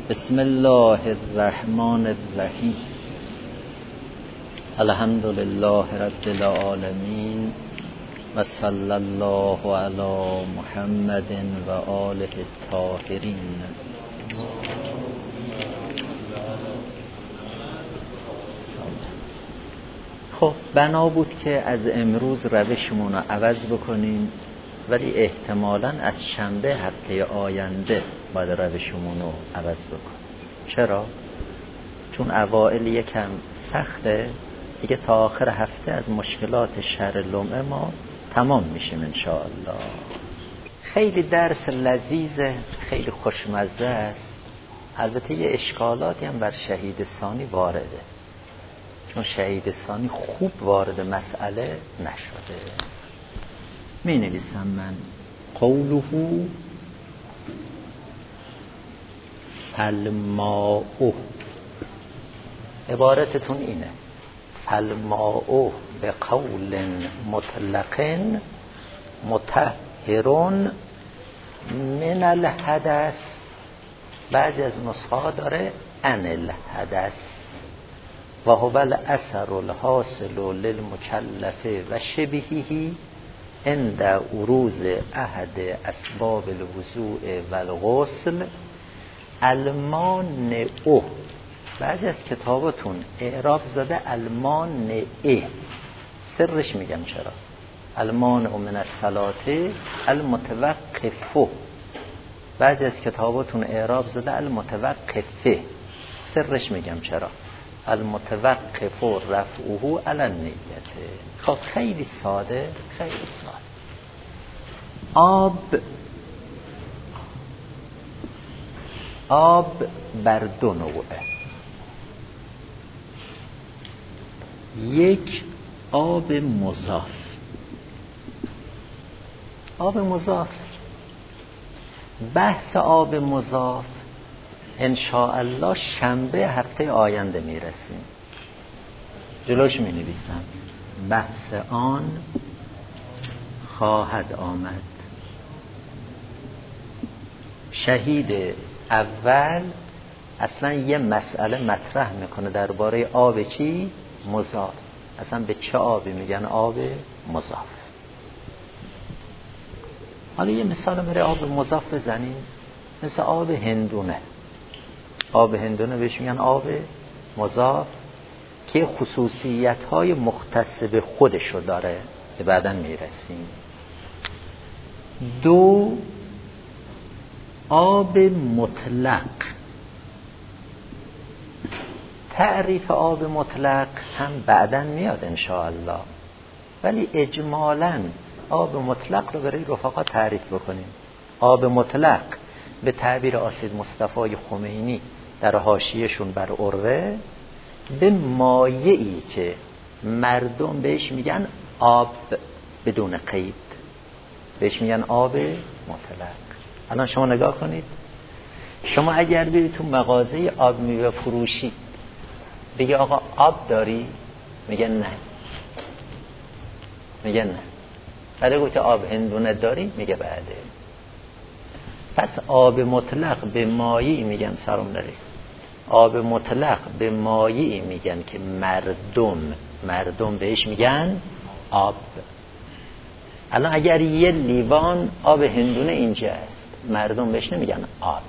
بسم الله الرحمن الرحیم. الحمد لله رب العالمین و صلی الله علی محمد و آله الطاهرین. خب بنا بود که از امروز روشمون رو عوض بکنیم، ولی احتمالاً از شنبه هفته آینده باید روشمون رو عوض بکنیم. چرا؟ چون اوائل یکم سخته دیگه، تا آخر هفته از مشکلات شهر لمعه ما تمام میشیم انشاءالله. خیلی درس لذیذه، خیلی خوشمزه است. البته یه اشکالاتی هم بر شهید ثانی وارده، چون شهید ثانی خوب وارد مسئله نشده. می نویسم من قوله فالماء، عبارتتون اینه فالماء به قول مطلق مطهر من الحدث. بعضی از نسخه داره عن الحدث و هو الاثر الحاصل للمکلف و شبهه عند عروض احد اسباب الوضوء و الغسل المانع. بعضی از کتاباتون اعراب زده المانع، سرش میگم چرا. المانع من الصلاة المتوقف. بعضی از کتاباتون اعراب زده المتوقف، سرش میگم چرا. المتوقف رفعه علی النیة. خب خیلی ساده، خیلی ساده. آب بر دو نوعه. یک آب مضاف. آب مضاف، بحث آب مضاف انشاءالله شنبه هفته آینده میرسیم. جلوش می نویسم بحث آن خواهد آمد. شهید اول اصلا یه مسئله مطرح میکنه درباره آب چی؟ مضاف. اصلا به چه آبی میگن آب مضاف؟ حالا یه مثال برای آب مضاف بزنیم، مثل آب هندونه. آب هندونه بهش میگن آب مضاف که خصوصیت‌های مختص به خودشو داره که بعداً میرسیم. دو آب مطلق. تعریف آب مطلق هم بعداً میاد انشاءالله، ولی اجمالاً آب مطلق رو برای رفقا تعریف بکنیم. آب مطلق به تعبیر آسید مصطفی خمینی در حاشیه‌شون بر عروه، به مایعی که مردم بهش میگن آب بدون قید، بهش میگن آب مطلق. الان شما نگاه کنید، شما اگر برید تو مغازه آب میوه فروشی بگی آقا آب داری؟ میگن نه. میگن نه. بعد گفت آب هندونه داری؟ میگه بعده. پس آب مطلق به مایعی میگن سرم داری. آب مطلق به مایعی میگن که مردم بهش میگن آب. الان اگر یه لیوان آب هندونه اینجا است، مردم بهش نمیگن آب،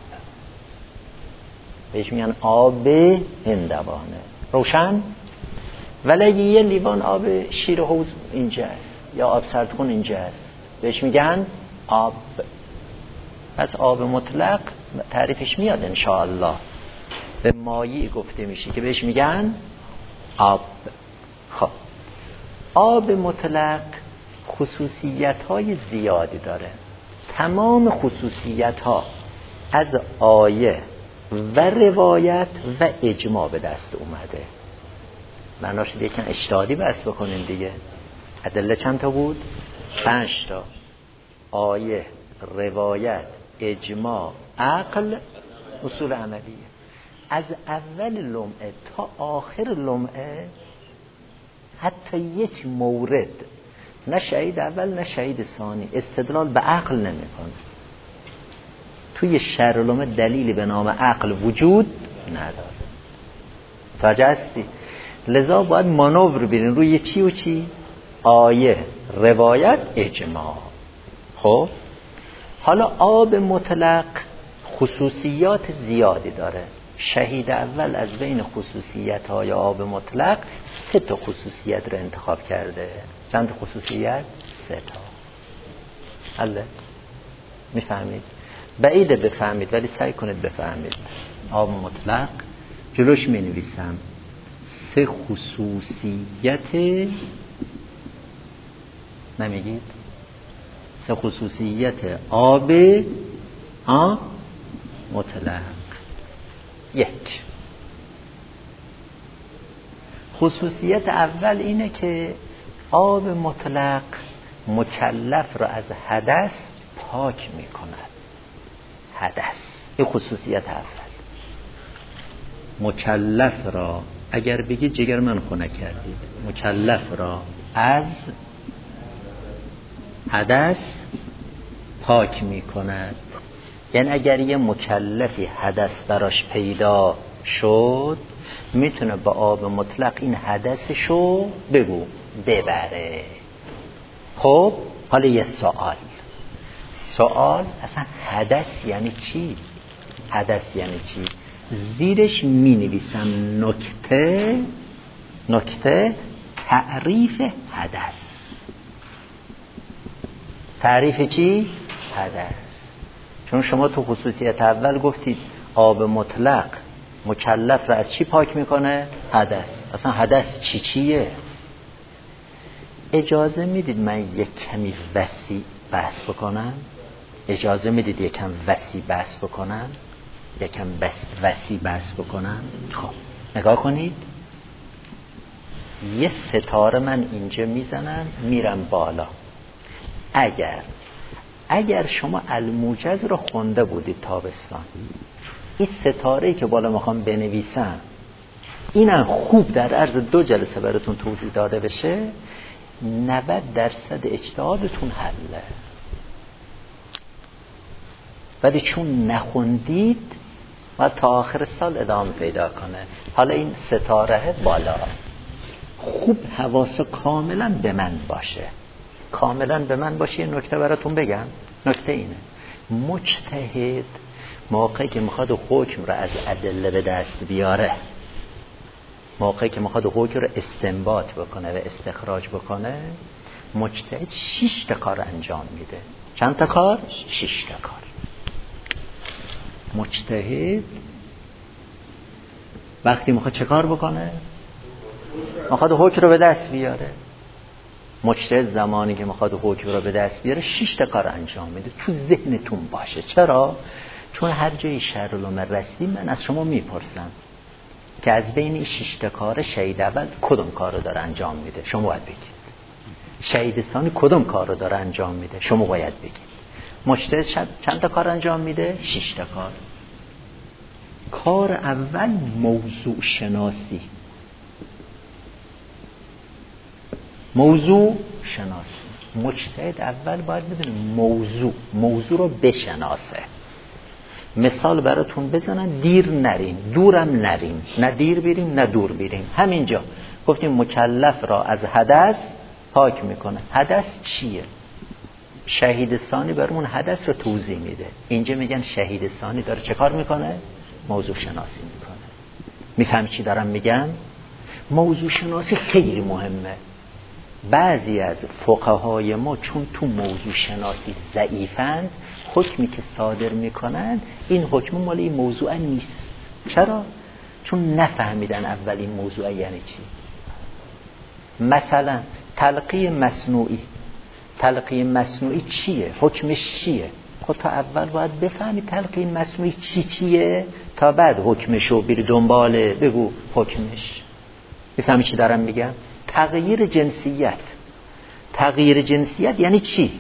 بهش میگن آب هندوانه. روشن؟ ولی اگه یه لیوان آب شیر حوض اینجا است یا آب سردخون اینجا است، بهش میگن آب. پس آب مطلق تعریفش میاد انشاءالله. به مایع گفته میشه که بهش میگن آب. خب آب مطلق خصوصیت‌های زیادی داره. تمام خصوصیت‌ها از آیه و روایت و اجماع به دست اومده. معناش یکم اجتهادی بس بکنین دیگه. ادله چند تا بود؟ 5 تا. آیه، روایت، اجماع، عقل، اصول عملیه. از اول لمعه تا آخر لمعه حتی یک مورد نه شهید اول نه شهید ثانی استدلال به عقل نمیکنه. توی شرع‌العلوم دلیلی به نام عقل وجود نداره. متوجه هستی؟ لذا باید مانور برین روی چی و چی؟ آیه، روایت، اجماع. خب حالا آب مطلق خصوصیات زیادی داره. شهید اول از بین خصوصیت های آب مطلق 3 تا خصوصیت رو انتخاب کرده. چند خصوصیت؟ 3 تا. حالا میفهمید؟ بعیده بفهمید ولی سعی کنید بفهمید. آب مطلق جلوش می نویسم 3 خصوصیت، نمیگید؟ 3 خصوصیت آب مطلق. 1 خصوصیت اول اینه که آب مطلق مکلف را از حدث پاک می کند. حدث، این خصوصیت اول. مکلف را، اگر بگی جگر من خونه کردید، مکلف را از حدث پاک می کند. یعنی اگر یه مکلفی حدث براش پیدا شد میتونه با آب مطلق این حدثشو ببره. خب حالا یه سوال اصلا حدث یعنی چی؟ حدث یعنی چی؟ زیرش می نویسم نکته تعریف حدث. تعریف چی؟ حدث. چون شما تو خصوصیت اول گفتید آب مطلق مکلف را از چی پاک میکنه؟ حدث. اصلا حدث چیه؟ اجازه میدید من یک کمی وسیع بحث بکنم؟ اجازه میدید یکم وسیع بحث بکنم؟ یکم وسیع بحث بکنم؟ خب نگاه کنید، یه ستاره من اینجا میزنم میرم بالا. اگر شما الموجز رو خونده بودید تابستان، این ستاره‌ای که بالا میخوام بنویسم اینم خوب در عرض 2 جلسه براتون توضیح داده بشه، 90% اجتهادتون حله. ولی چون نخوندید و تا آخر سال ادامه پیدا کنه. حالا این ستاره بالا خوب حواس کاملا به من باشه. یه نکته براتون بگم. نکته اینه، مجتهد موقعی که میخواد حکم رو از ادله به دست بیاره، موقعی که میخواد حکم رو استنباط بکنه و استخراج بکنه، مجتهد 6 تا کار انجام میده. چند تا کار؟ 6 تا کار. مجتهد وقتی میخواد چه کار بکنه؟ میخواد حکم رو به دست بیاره. مجتهد زمانی که میخواد حکم رو به دست بیاره 6 تا کار انجام میده. تو ذهنتون باشه. چرا؟ چون هر جای شرع‌العلوم رسیدی من از شما میپرسم که از بین این 6 تا کار شهید اول کدوم کار رو داره انجام میده؟ شما باید بگید. شهید ثانی کدوم کار رو داره انجام میده؟ شما باید بگید. مجتهد چند تا کار انجام میده؟ 6 تا کار. کار اول موضوع شناسی. مجتهد اول باید بدونه موضوع رو بشناسه. مثال براتون بزنن، دیر نریم دورم نریم، نه دیر بریم نه دور بریم. همینجا گفتیم مکلف را از حدث پاک میکنه. حدث چیه؟ شهید ثانی برامون حدث رو توضیح میده. اینجا میگن شهید ثانی داره چه کار میکنه؟ موضوع شناسی میکنه. میفهمی چی دارم میگم؟ موضوع شناسی خیلی مهمه. بعضی از فقهای ما چون تو موضوع شناسی ضعیفند، حکمی که صادر میکنن این حکم مال این موضوع نیست. چرا؟ چون نفهمیدن اول این موضوع یعنی چی. مثلا تلقی مصنوعی چیه؟ حکمش چیه؟ خب تا اول باید بفهمی تلقی مصنوعی چیه تا بعد حکمشو بری دنباله بگو حکمش. بفهمی چی دارم میگم؟ تغییر جنسیت یعنی چی؟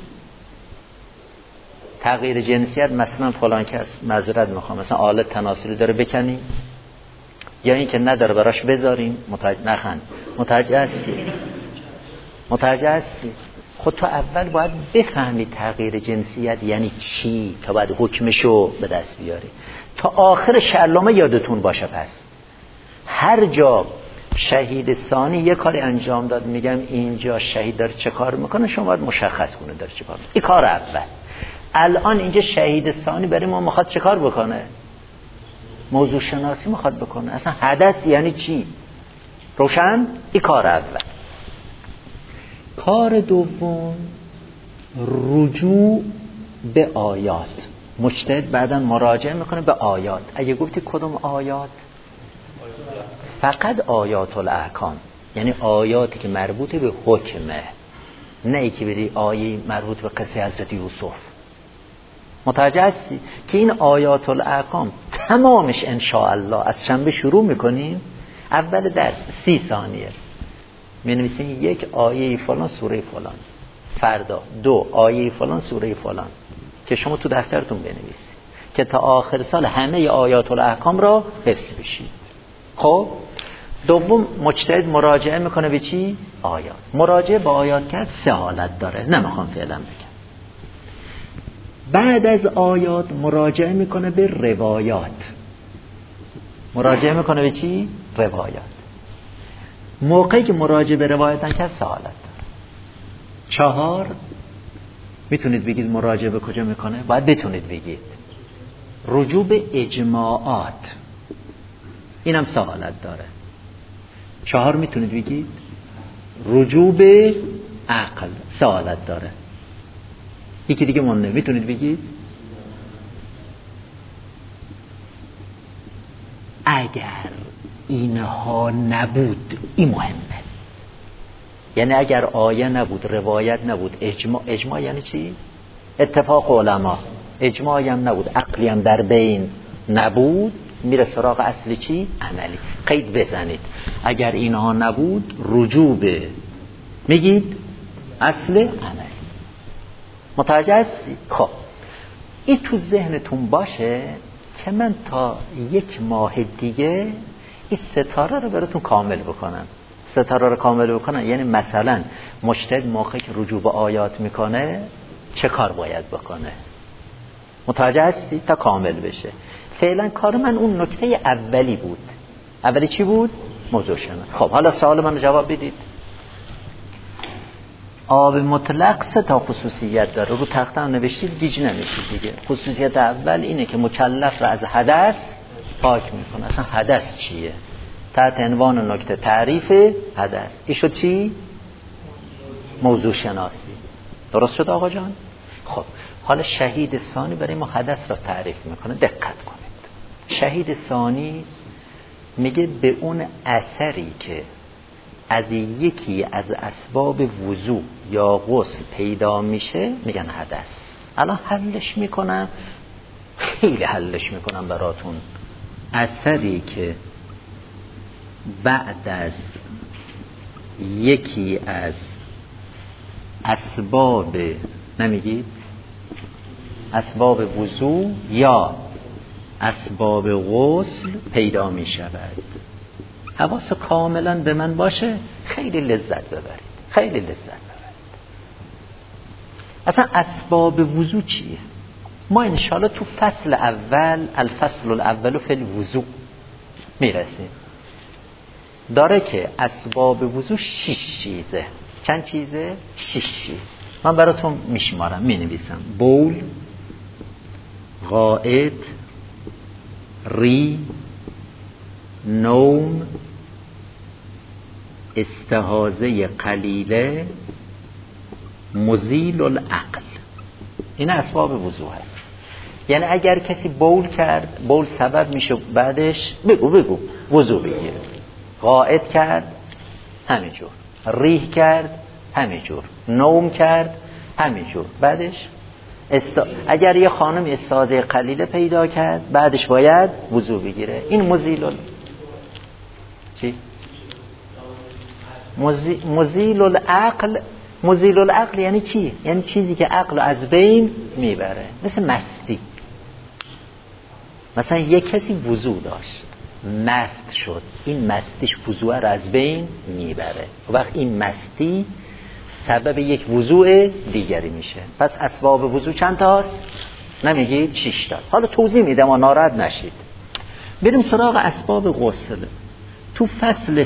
تغییر جنسیت مثلا فلان کس معذرت میخوام مثلا آله تناسلی داره بکنیم یا این که نداره براش بذاریم. متوجه هستی؟ خود تو اول باید بفهمی تغییر جنسیت یعنی چی تا بعد حکمشو به دست بیاری. تا آخر شرلامه یادتون باشه. پس هر جا شهید ثانی یه کاری انجام داد، میگم اینجا شهید داره چه کار میکنه، شما باید مشخص کنه داره چه کار میکنه. این کار اول. الان اینجا شهید ثانی برای ما میخواد چه کار بکنه؟ موضوع شناسی میخواد بکنه. اصلا حدث یعنی چی؟ روشن؟ این کار اول. کار دوم رجوع به آیات. مجتهد بعداً مراجعه میکنه به آیات. اگه گفتی کدوم آیات؟ فقط آیات الاحکام، یعنی آیاتی که مربوط به حکمه، نه ای که بری آیه مربوط به قصه حضرت یوسف. متوجه هستی که این آیات الاحکام تمامش انشاءالله از شنبه شروع میکنیم. اول درس 30 ثانیه می‌نویسین 1 آیه فلان سوره فلان، فردا 2 آیه فلان سوره فلان، که شما تو دفترتون بنویسید که تا آخر سال همه آیات الاحکام را حفظ بشید. خب دوم مجتهد مراجعه میکنه به چی؟ آیات. مراجعه به آیات کرد 3 حالت داره، نمیخوام فعلا بگم. بعد از آیات مراجعه میکنه به روایات. مراجعه میکنه به چی؟ روایات. موقعی که مراجعه به روایت کرد 3 حالت داره. 4 میتونید بگید مراجعه به کجا میکنه؟ باید بتونید بگید رجوع به اجماعات، اینم 3 حالت داره. 4 میتونید بگید رجوع به عقل، 3 حالت داره. یکی دیگه مونده، میتونید بگید اگر اینها نبود. این مهمه. یعنی اگر آیه نبود، روایت نبود، اجماع یعنی چی؟ اتفاق علما. اجماعی هم نبود، عقلی هم در بین نبود، میره سراغ اصل چی؟ عملی. قید بزنید اگر اینها نبود رجوع به، میگید اصل عملی. متوجه هستی؟ خب این تو ذهنتون باشه که من تا 1 ماه دیگه این ستاره رو براتون کامل بکنم. ستاره رو کامل بکنم یعنی مثلا مجتهد موقعی که رجوع به آیات میکنه چه کار باید بکنه. متوجه هستی؟ تا کامل بشه. فعلا کار من اون نکته اولی بود. اولی چی بود؟ موضوع شناسی. خب حالا سوال من رو جواب بدید. آب مطلق 3 تا خصوصیت داره. رو تخته هم نوشتید، گیج نمیشید دیگه. خصوصیت اول اینه که مکلف را از حدث پاک میکنه. اصلا حدث چیه؟ تحت عنوان نکته تعریف حدث. این شد چی؟ موضوع شناسی. درست شد آقا جان؟ خب حالا شهید ثانی برای ما حدث را تعریف میکنه. دقت کنید. شهید ثانی میگه به اون اثری که از یکی از اسباب وضو یا غسل پیدا میشه میگن حدث. الان حلش میکنم، خیلی حلش میکنم براتون. اثری که بعد از یکی از اسباب، نمیگید اسباب وضو یا اسباب غسل پیدا می شود. حواس کاملا به من باشه، خیلی لذت ببرید. خیلی لذت ببرید. اصلا اسباب وضو چیه؟ ما انشاءالله تو فصل اول، الفصل الاول فی الوضو میرسیم. داره که اسباب وضو 6 چیزه. چند چیزه؟ 6 چیز. من براتون میشمارم، مینویسم. بول، غائط، ری، نوم، استحاضه قلیله، مزیل العقل. این اسباب وضو هست. یعنی اگر کسی بول کرد، بول سبب میشه بعدش بگو وضو بگیره. غائط کرد همینجور، ریح کرد همینجور، نوم کرد همینجور، بعدش اگر یه خانم استحاضه قلیله پیدا کرد بعدش باید وضو بگیره. این چی؟ مزیل العقل. مزیل العقل یعنی چی؟ یعنی چیزی که عقل از بین میبره. مثل مستی. مثلا یک کسی وضو داشت، مست شد، این مستیش وضوء رو از بین میبره. و وقت این مستی سبب یک وضوء دیگری میشه. پس اسباب وضوء چند تاست؟ نمیگید 6 تاست. حالا توضیح میدم و ناراحت نشید. بریم سراغ اسباب غسل. تو فصل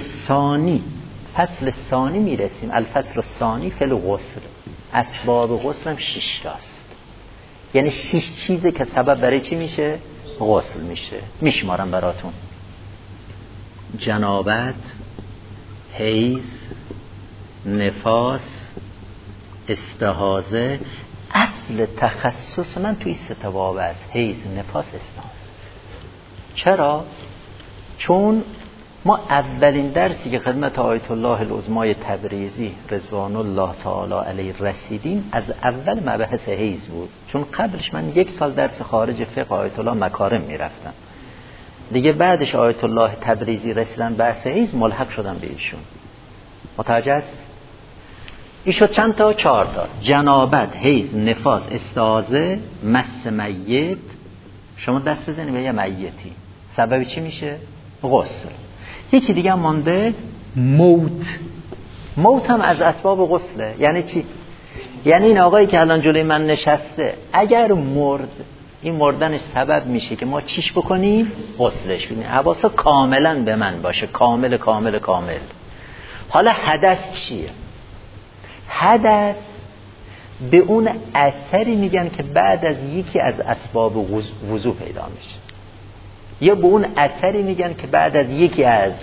ثانی میرسیم. الفصل الثانی فی الغسل. اسباب غسل هم 6 تاست. یعنی 6 چیزه که سبب برای چی میشه؟ غسل میشه. میشمارم براتون: جنابت، حیض، نفاس، استحاضه. اصل تخصص من توی 3 تا باب است: حیض، نفاس، استحاضه. چرا؟ چون ما اولین درسی که خدمت آیت الله العظمای تبریزی رضوان الله تعالی علیه رسیدیم از اول مبحث حیض بود. چون قبلش من 1 سال درس خارج فقه آیت الله مکارم میرفتم دیگه. بعدش آیت الله تبریزی رسیدن بحث حیض، ملحق شدم به ایشون. متوجه است؟ این شد چند تا؟ 4 تا: جنابت، حیض، نفاس، استحاضه، مس میت. شما دست بزنی به یه میتی، سبب چی میشه؟ غسل. یکی دیگه مانده: موت هم از اسباب غسله. یعنی چی؟ یعنی این آقایی که الان جلوی من نشسته اگر مرد، این مردنش سبب میشه که ما چیش بکنیم؟ غسلش بدیم. حواسا کاملا به من باشه، کامل. حالا حدث چیه؟ حدث به اون اثری میگن که بعد از یکی از اسباب وضو پیدا میشه، یا به اون اثری میگن که بعد از یکی از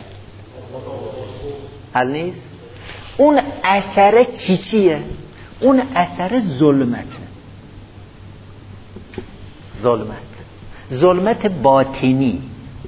حل نیست. اون اثر چیه؟ اون اثر ظلمت باطنی.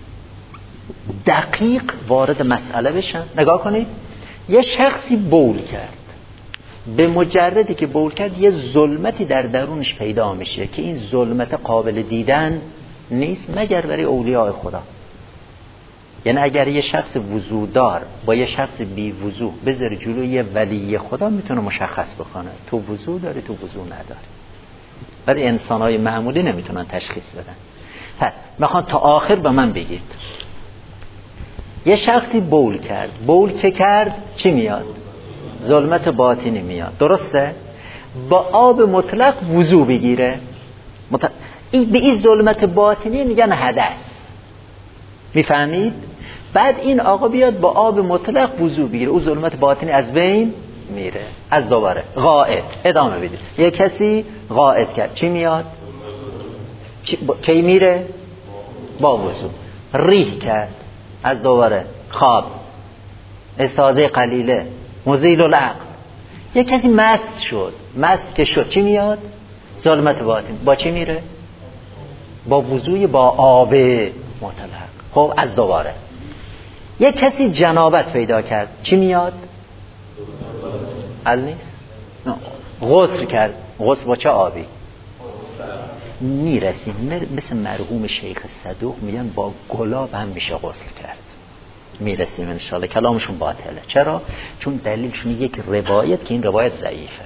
دقیق وارد مسئله بشن. نگاه کنید، یه شخصی بول کرد، به مجردی که بول کرد یه ظلمتی در درونش پیدا میشه که این ظلمت قابل دیدن نیست مگر برای اولیاء خدا. یعنی اگر یه شخص وضوءدار با یه شخص بی وضو بذاره جلوی یه ولی خدا، میتونه مشخص بکنه تو وضو داری تو وضو نداری، ولی انسان‌های معمولی نمیتونن تشخیص بدن. پس میخوان تا آخر به من بگید یه شخصی بول که کرد چی میاد؟ ظلمت باطنی میاد. درسته؟ با آب مطلق وضو بگیره، به این ظلمت باطنی میگن حدث. میفهمید؟ بعد این آقا بیاد با آب مطلق وضو بگیره، او ظلمت باطنی از بین میره. از دوباره غائط ادامه بدید. یه کسی غائط کرد، چی میاد؟ کی میره؟ با وضو. ریح کرد، از دوباره خواب، استحاضه قلیله، مزیل العقل. یه کسی مست شد، چی میاد؟ ظلمت باطن. با چی میره؟ با وضوی با آب مطلق. خب از دوباره یه کسی جنابت پیدا کرد، چی میاد؟ حل نیست؟ غسل کرد. غسل با چه آبی؟ میرسیم مثل مرحوم شیخ صدوق میگن با گلاب هم میشه غسل کرد. میرسیم انشاءالله. کلامشون باطله. چرا؟ چون دلیلشون یک روایت که این روایت ضعیفه.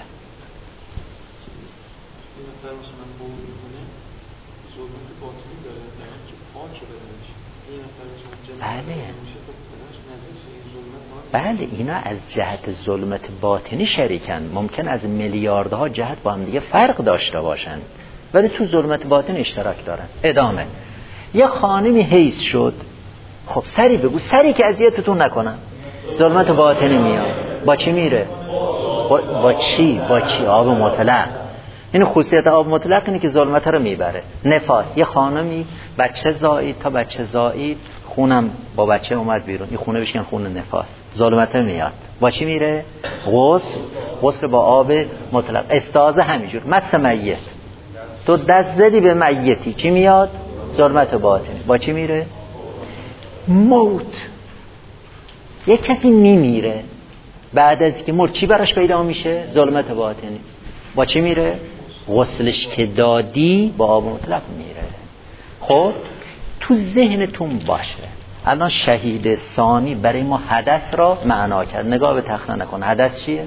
بله اینا از جهت ظلمت باطنی شریکن. ممکن از میلیاردها جهت با هم دیگه فرق داشته باشن، ولی تو ظلمت باطن اشتراک دارن. ادامه. یه خانمی حیض شد، خب سری بگو، سری که اذیتتون نکنن. ظلمت باطنی میاد، با چی میره؟ با چی؟ آب مطلق. این خصوصیت آب مطلق اینه که ظلمت رو میبره. نفاس. یه خانمی بچه زایید خونم با بچه اومد بیرون، این خونه بشکن خونه نفاس، ظلمت میاد. با چی میره؟ غسل با آب مطلق. استحاضه همینجور. مس میت، تو دست زدی به میتی، چی میاد؟ ظلمت باطنی. با چی میره؟ موت. یک کسی میمیره، بعد از که مرد چی براش پیدا میشه؟ ظلمت باطنی. با چی میره؟ غسلش که دادی با آب مطلق میره. خب تو ذهنتون باشه الان شهید ثانی برای ما حدث را معنا کرد. نگاه به تخته نکن. حدث چیه؟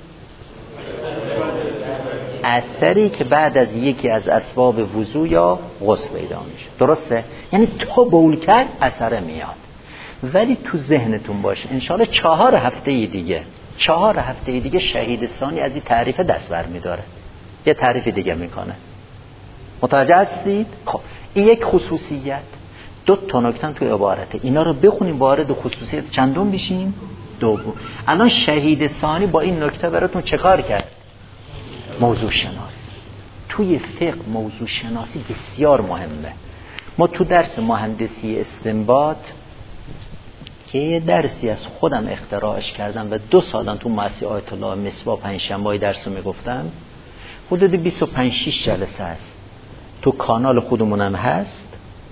اثری که بعد از یکی از اسباب وضو یا غسل پیدا میشه. درسته؟ یعنی تا بول کرد اثر میاد. ولی تو ذهنتون باشه انشاءالله 4 هفته دیگه 4 هفته دیگه شهید ثانی از این تعریف دست برمی‌داره، یه تعریف دیگه میکنه. متوجه هستید؟ خب این یک خصوصیت. 2 تا نکته توی عبارته، اینا رو بخونیم وارد خصوصیت چندم بشیم؟ دوم. الان شهید ثانی با این نکته براتون چه کار کرد؟ موضوع شناسی. توی فقه موضوع شناسی بسیار مهمه. ما تو درس مهندسی استنباط که یه درسی از خودم اختراعش کردم و 2 سالن تو مؤسسه آیت الله مصباح پنجشنبه‌ای درس رو میگفتم، حدود 25-6 جلسه است. تو کانال خودمونم هست.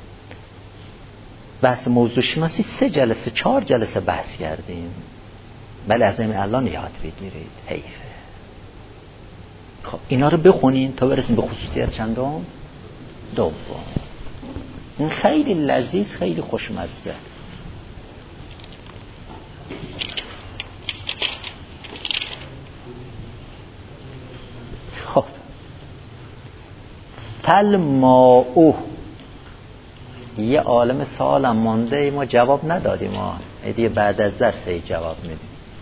بحث موضوع شناسی 3 جلسه 4 جلسه بحث کردیم. بله از این الان یاد بگیرید، حیفه. خب اینا رو بخونین تا برسیم به خصوصیت چندم؟ دوم. این خیلی لذیذ، خیلی خوشمزه. خب فالماء، یه عالم سوالم مونده ما جواب ندادیم، ما دیگه بعد از درس جواب میدیم.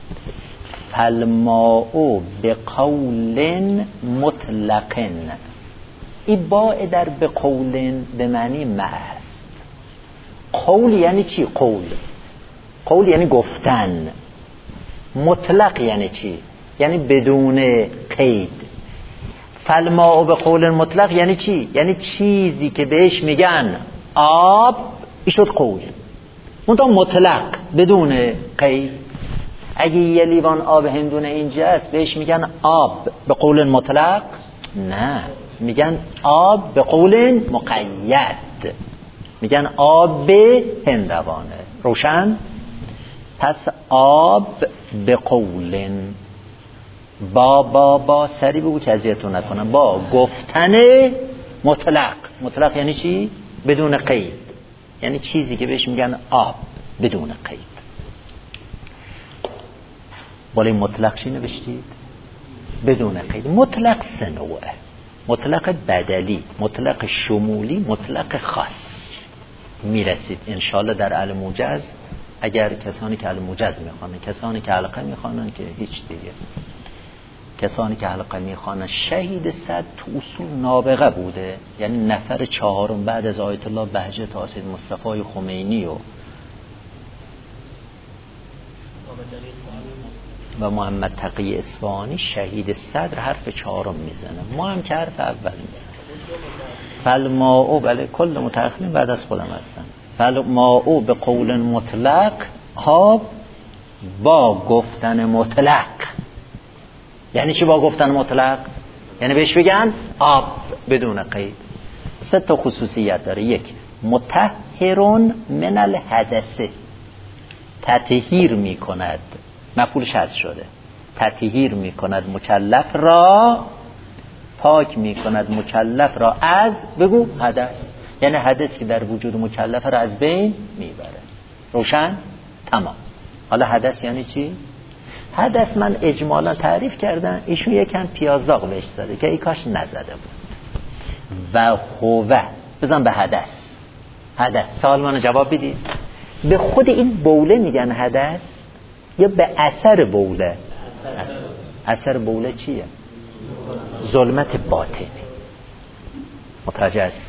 فالماء بقول مطلق، این باء در بقول به معنی مع است. قول یعنی چی؟ قول یعنی گفتن. مطلق یعنی چی؟ یعنی بدون قید. فالماء بقول مطلق یعنی چی؟ یعنی چیزی که بهش میگن آب، این شد قول. منتها مطلق بدون قید. اگه یه لیوان آب هندونه اینجا است بهش میگن آب به قول مطلق؟ نه، میگن آب به قول مقید، میگن آب هندوانه. روشن؟ پس آب به قول، با سری بگو که اذیتتون نکنم، با گفتن مطلق. مطلق یعنی چی؟ بدون قید، یعنی چیزی که بهش میگن آب بدون قید. بالای مطلق چی نوشتید؟ بدون قید. مطلق 3 نوعه: مطلق بدلی، مطلق شمولی، مطلق خاص. میرسید انشالله در اهل موجز، اگر کسانی که اهل موجز میخوانن، کسانی که حلقه میخوانن که هیچ دیگه. کسانی که حلقه میخوانن، شهید صد تو اصول نابغه بوده، یعنی نفر 4 بعد از آیت الله بهجت تا سید مصطفی خمینی و محمد تقی اصفهانی، شهید صدر حرف 4 میزنه، ما هم که حرف اول میزنه. فالماء، بله کل متأخرین بعد از خودم هستن. فالماء به قول مطلق، آب با گفتن مطلق. یعنی چی با گفتن مطلق؟ یعنی بهش بگن آب بدون قید. 3 تا خصوصیت داره. 1 مطهرون من الحدث، تطهیر میکند، مفعولش حذف شده، تطهیر میکند مکلف را، پاک میکند مکلف را از، بگو حدث، یعنی حدث که در وجود مکلف را از بین میبره. روشن؟ تمام. حالا حدث یعنی چی؟ حدث من اجمالا تعریف کردم، ایشون یکم پیازداغ بهش زده که ای کاش نزده بود. و هو، بزن به حدث. حدث، سوال منو جواب بدید. به خود این بوله میگن حدث یا به اثر بوله؟ اثر بوله چیه؟ ظلمت باطنی. متوجه است؟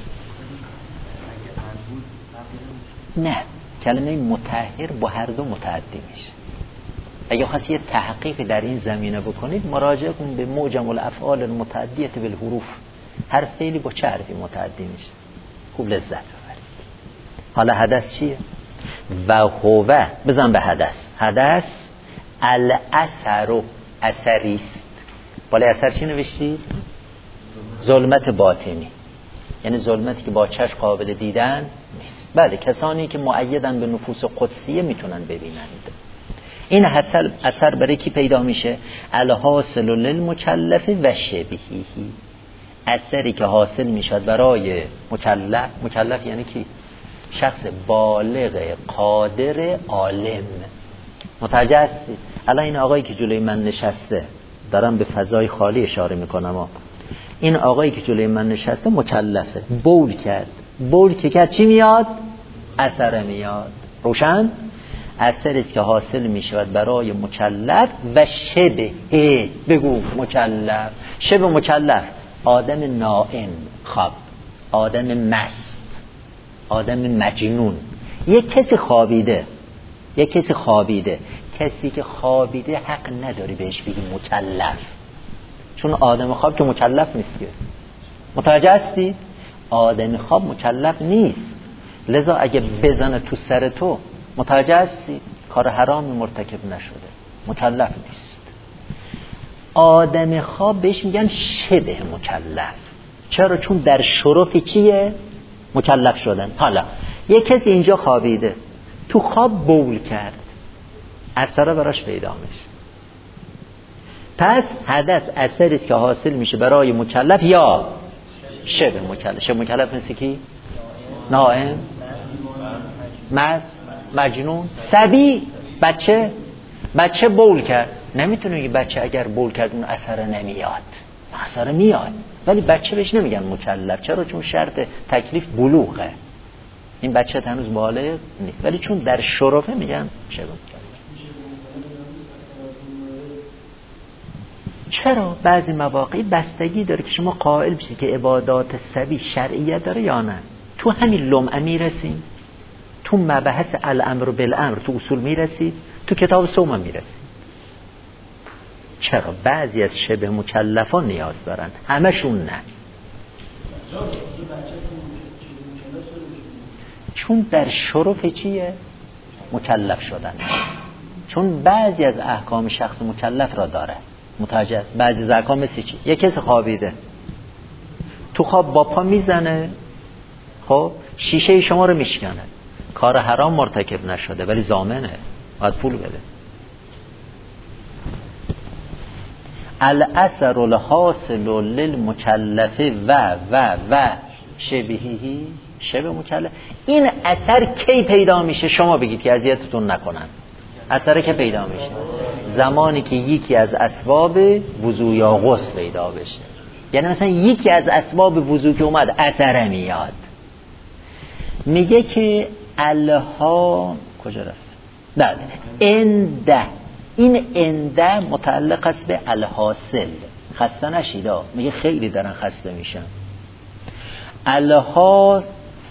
نه، کلمه مطهر با هر دو متعدی میشه. اگه خواستید یه تحقیق در این زمینه بکنید، مراجعه کنید به معجم الافعال المتعدیه بالحروف. هر فعلی با چه حرفی متعدی میشه؟ خوب لذت ببرید. حالا حدث چیه؟ و هو، بزن به حدث. حدث الاثر، اثریست. بالای اثر چی نوشتی؟ ظلمت باطنی، یعنی ظلمتی که با چشم قابل دیدن نیست. بله، کسانی که مؤیدن به نفوس قدسیه میتونن ببینند. این اثر برای کی پیدا میشه؟ الحاصل للمکلف و شبیهی، اثری که حاصل میشد برای مکلف. مکلف یعنی کی؟ شخص بالغ قادر عالم. متوجه هستید؟ الان این آقایی که جلوی من نشسته، دارم به فضای خالی اشاره میکنم، این آقایی که جلوی من نشسته مکلفه، بول کرد. بول که کرد چی میاد؟ اثر میاد. روشن؟ اثری است که حاصل می شود برای مکلف و شبه بگو مکلف. شبه مکلف آدم نائم خواب، آدم مست، آدم مجنون، یک کسی خوابیده، یک کسی خوابیده. کسی که خوابیده حق نداری بهش بگی مکلف، چون آدم خواب که مکلف نیست که. متوجه هستی؟ آدم خواب مکلف نیست، لذا اگه بزنه تو سر تو، متوجه هستی؟ کار حرامی مرتکب نشده، مکلف نیست. آدم خواب بهش میگن شبه مکلف. چرا؟ چون در شرف چیه؟ مکلف شدن. حالا یک کسی اینجا خوابیده، تو خواب بول کرد، اثر براش پیدا میشه. پس حدث اثری است که حاصل میشه برای مکلف یا شبه مکلف. شبه مکلف مثل کی؟ نائم، مست، مجنون، صبی. بچه بول کرد، نمیتونه بگی بچه اگر بول کرد اون اثر نمیاد. اثر میاد، ولی بچه بهش نمیگن مکلف. چرا؟ چون شرط تکلیف بلوغه، این بچه هنوز بالغ نیست، ولی چون در شرفه میگن شبه مکلف. چرا؟ بعضی مواقع بستگی داره که شما قائل بشید که عبادات صبی شرعیت داره یا نه. تو همین لمعه میرسیم، تو مبحث الامر بالامر تو اصول میرسید، تو کتاب صوم میرسید. چرا؟ بعضی از شبه مکلفان نیاز دارن، همشون نه. چون در شرف چیه؟ مکلف شدن. چون بعضی از احکام شخص مکلف را داره. متوجه است؟ بعضی از احکام مثل چی؟ یک کسی خوابیده، تو خواب با پا میزنه، خب شیشه شما رو میشکنه، کار حرام مرتکب نشده ولی ضامنه، باید پول بده. الاثر الحاصل للمکلف و شبهی شبه مکلف. این اثر کی پیدا میشه؟ شما بگید که اذیتتون نکنن. اثر که پیدا میشه زمانی که یکی از اسباب وضو یا غسل پیدا بشه. یعنی مثلا یکی از اسباب وضو که اومد اثر میاد. میگه که الها کجا رفت؟ بعد انده، این انده متعلق است به الحاصل. خسته نشیدا، میگه خیلی دارن خسته میشن. الها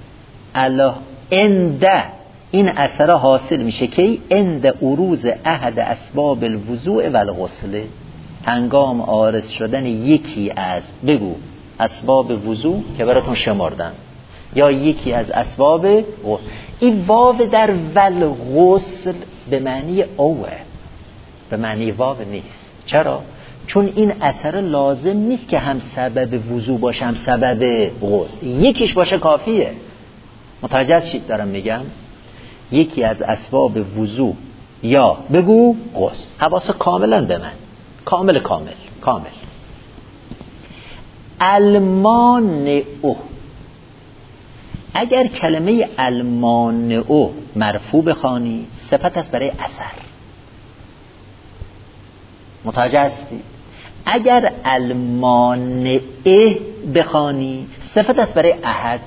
انده، این اثر حاصل میشه که اند عروض احد اسباب الوضوء و الغسل، هنگام عارض شدن یکی از بگو اسباب وضوء که براتون شمردن، یا یکی از اسباب غسل. این واو در والغسل به معنی اوه، به معنی واو نیست. چرا؟ چون این اثر لازم نیست که هم سبب وضوء باشه هم سبب غسل، یکیش باشه کافیه. متوجه چی دارم میگم؟ یکی از اسباب وضوء یا بگو غسل. حواس کاملا به من، کامل المانعو. اگر کلمه المانعو مرفوع بخوانی صفت است برای اثر. متوجه هستی؟ اگر المانعه بخوانی صفت است برای احد.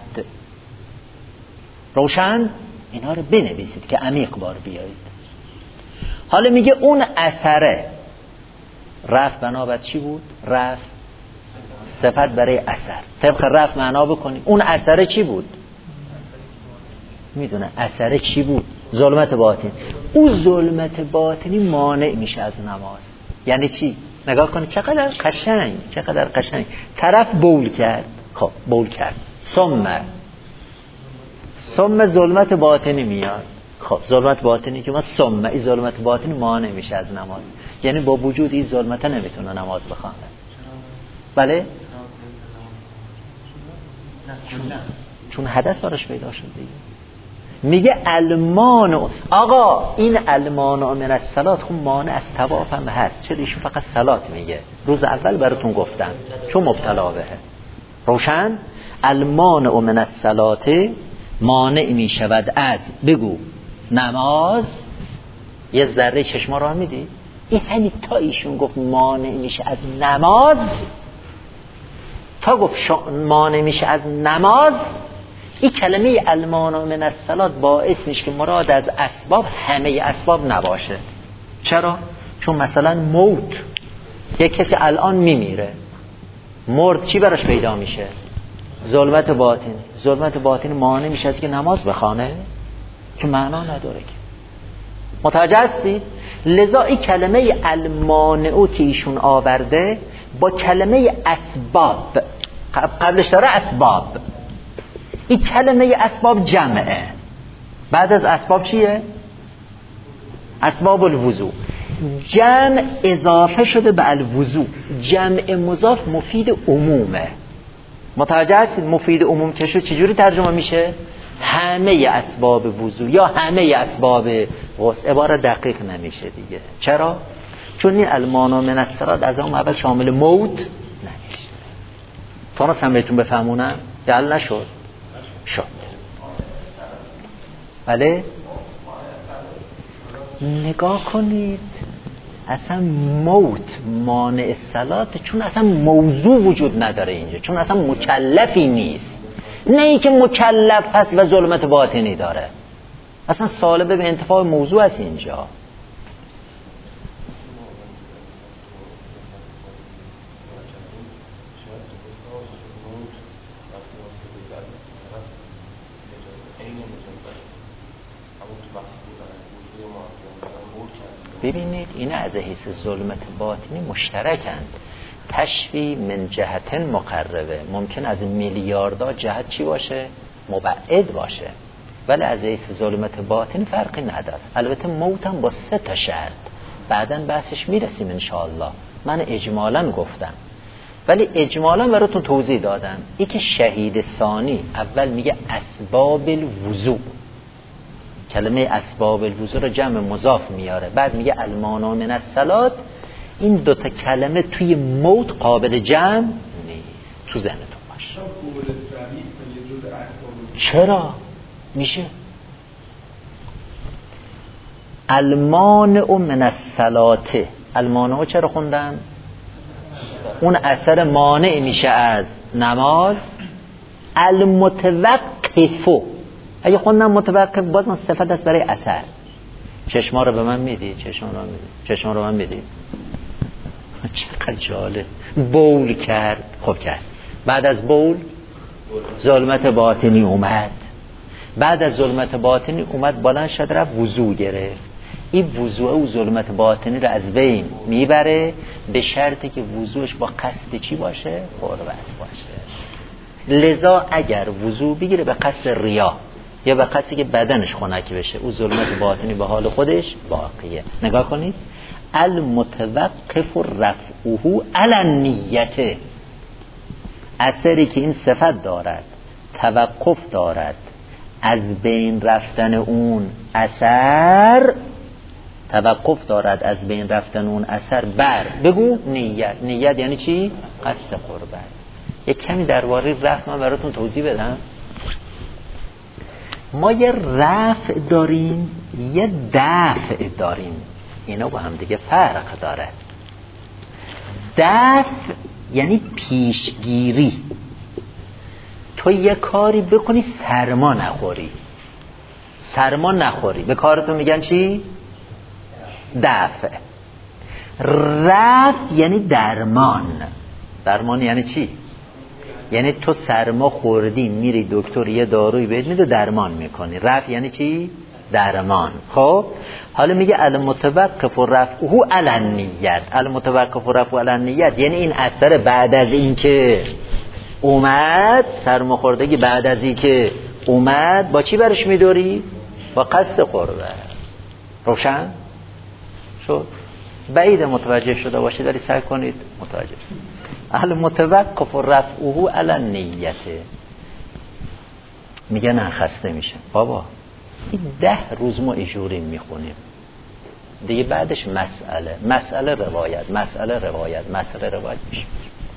روشن؟ اینا رو بنویسید که عمیق بار بیایید. حالا میگه اون اثره رفع بنابرای چی بود؟ رفع صفت برای اثر. طبق رفع معنا بکنی اون اثره چی بود؟ میدونه اثره چی بود؟ ظلمت باطن. اون ظلمت باطنی مانع میشه از نماز. یعنی چی؟ نگاه کنید چقدر قشنگ. طرف بول کرد، خب بول کرد، ثم ظلمت باطنی میاد. خب ظلمت باطنی که اومد، ثم این ظلمت باطنی مانع میشه از نماز. یعنی با وجود این ظلمت نمیتونه نماز بخونه. بله؟ چون حدث براش پیدا شد دیگه. میگه المانع. آقا این المانع من الصلات خب مانع از طواف هم هست. چرا ایشون فقط صلات میگه؟ روز اول براتون گفتم چون مبتلا بهه. روشن؟ المانع من الصلات مانع میشود از بگو نماز. یه ذره چشما رو میدی؟ این همین تا ایشون گفت مانع میشه از نماز، تا گفت مانع میشه از نماز، این کلمه المانع من الصلاة باعث میشه که مراد از اسباب همه اسباب نباشه. چرا؟ چون مثلا موت، یک کسی الان میمیره، مرد چی براش پیدا میشه؟ ظلمت باطن. ظلمت باطن مانع میشه از که نماز بخونه که معنا نداره که. متوجه هستید؟ لذا این کلمه المانع که ایشون آورده با کلمه اسباب، قبلش داره اسباب، این کلمه اسباب جمعه، بعد از اسباب چیه؟ اسباب الوضوء. جمع اضافه شده به الوضوء، جمع مضاف مفید عمومه. متوجه هستید؟ مفید عموم که شد چجوری ترجمه میشه؟ همه اسباب وضوء یا همه اسباب غسل. عبارت دقیق نمیشه دیگه. چرا؟ چون این المانع من الصلاة از اون اول شامل موت نمیشه. تونستم بهتون بفهمونم؟ دل نشد؟ شد. بله؟ نگاه کنید، اصلا موت مانع الصلاة، چون اصلا موضوع وجود نداره اینجا، چون اصلا مکلفی نیست. نه ای که مکلف هست و ظلمت باطنی داره، اصلا سالبه به انتفاع موضوع است اینجا. ببینید این از حیث ظلمت باطنی مشترکند. تشبیه من جهت مقربه، ممکن از میلیاردها جهت چی باشه؟ مبعد باشه، ولی از حیث ظلمت باطنی فرقی نداره. البته موت هم با 3 تا شرط بعداً بحثش میرسیم انشاءالله. من اجمالاً گفتم ولی اجمالاً براتون توضیح دادم. این که شهید ثانی اول میگه اسباب الوضوء، کلمه اسباب الوضوء رو جمع مضاف میاره، بعد میگه المانع من الصلاة. این 2 تا کلمه توی موت قابل جمع نیست. تو ذهنتون باشه. چرا؟ میشه المانع من الصلاة. المانع چرا خوندن؟ اون اثر مانع میشه از نماز. المتوقف، اگه خوندم متوقف باز من صفت است برای اثر. چشما رو به من میدی؟ چشما رو من میدی؟ چقدر جالب. بول کرد، خب کرد، بعد از بول ظلمت باطنی اومد، بعد از ظلمت باطنی اومد بلند شد رفت وضو گرفت. این وضوء و ظلمت باطنی رو از بین میبره، به شرطی که وضوش با قصد چی باشه؟ قربت باشه. لذا اگر وضو بگیره به قصد ریا یا به قصدی که بدنش خنک بشه، او ظلمت باطنی به حال خودش باقیه. نگاه کنید، المتوقف رفعه علی النیت، اثری که این صفت دارد، توقف دارد، از بین رفتن اون اثر، توقف دارد از بین رفتن اون اثر بر، بگو نیت. نیت یعنی چی؟ قصد قربت. یک کمی درباره رفع من براتون توضیح بدم. ما یه رفع داریم، یه دفع داریم، اینا با هم دیگه فرق داره. دفع یعنی پیشگیری، تو یه کاری بکنی سرما نخوری، سرما نخوری، به کارتون میگن چی؟ دفع. رفع یعنی درمان. درمان یعنی چی؟ یعنی تو سرما خوردی میری دکتر یه داروی بهت میده درمان میکنی. رفع یعنی چی؟ درمان. خب حالا میگه المتوقف رفعه علی النیت. المتوقف رفعه علی النیت یعنی این اثر بعد از این که اومد، سرماخوردگی بعد از این که اومد، با چی برش میداری؟ با قصد قربت. روشن شد؟ بعید متوجه شده باشی، داری سعی کنید متوجه شد. المتوقف رفعه علی النیت. میگه نه خسته میشه بابا، این 10 روز ما اجوری میخونیم دیگه، بعدش مسئله روایت میشه.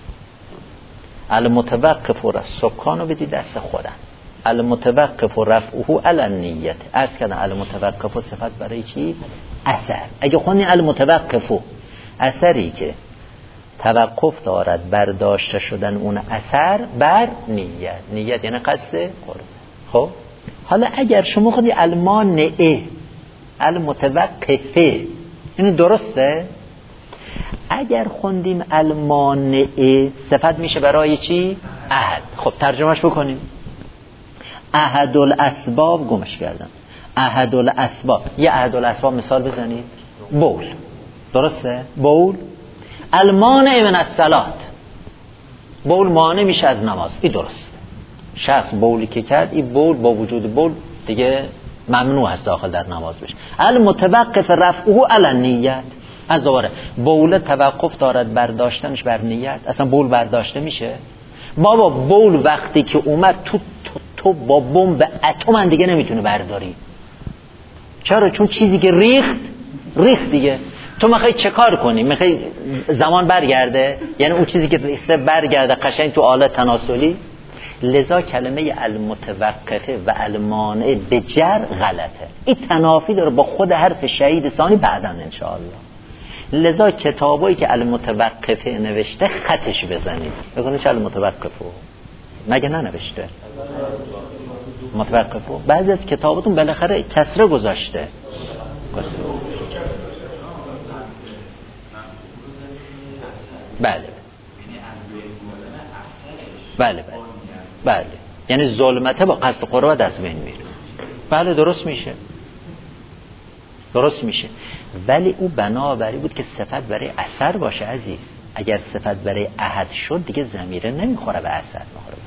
المتوقف سکانو بدی دست خودم. المتوقف رفعه علی النیت. عرض کردم المتوقف صفت برای چی؟ اثر. اگه خونی المتوقف اثری که توقف دارد برداشته شدن اون اثر بر نیت. نیت یعنی قصد قرب. خب حالا اگر شما خودی المانعه المتوقفه، اینو درسته؟ اگر خوندیم المانعه صفت میشه برای چی؟ احد. خب ترجمهش بکنیم. احد الاسباب، گمش کردم، احد الاسباب، یه احد الاسباب مثال بزنید. بول، درسته؟ بول. المانع من الصلات، بول مانع میشه از نماز، این درسته. شخص بولی که کرد، این بول با وجود بول دیگه ممنوع است داخل در نماز بشه. المتوقف رفعه علی النیت، از دوباره بول توقف دارد برداشتنش بر نیت. اصلا بول برداشته میشه؟ بابا بول وقتی که اومد تو با بمب اتم دیگه نمیتونه برداری. چرا؟ چون چیزی که ریخت دیگه. تو میخوای چه کار کنی؟ میخوای زمان برگرده؟ یعنی اون چیزی که ریخته برگرده قشنگ تو آله تناسلی؟ لذا کلمه المتوقفه و المانع به جر غلطه. این تنافی داره با خود حرف شهید ثانی بعداً انشاءالله. لذا کتابایی که المتوقفه نوشته خطش بزنید، بگونیش المتوقفه، مگه ننوشته متوقفه؟ بعضی از کتاباتون بالاخره کسره گذاشته. بله یعنی ظلمته با قصد قربت از بین میره. بله درست میشه. ولی او بنابری بود که صفت برای اثر باشه عزیز. اگر صفت برای احد شد دیگه ضمیره نمیخوره به اثر، میخوره